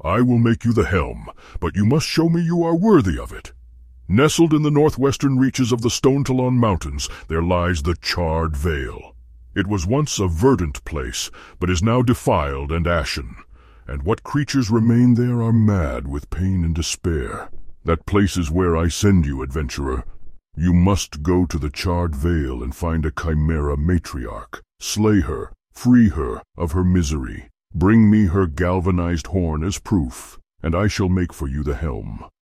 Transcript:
I will make you the helm, but you must show me you are worthy of it. Nestled in the northwestern reaches of the Stonetalon Mountains, there lies the Charred Vale. It was once a verdant place, but is now defiled and ashen, and what creatures remain there are mad with pain and despair. That place is where I send you, adventurer. You must go to the Charred Vale and find a Chimera matriarch. Slay her, free her of her misery. Bring me her galvanized horn as proof, and I shall make for you the helm.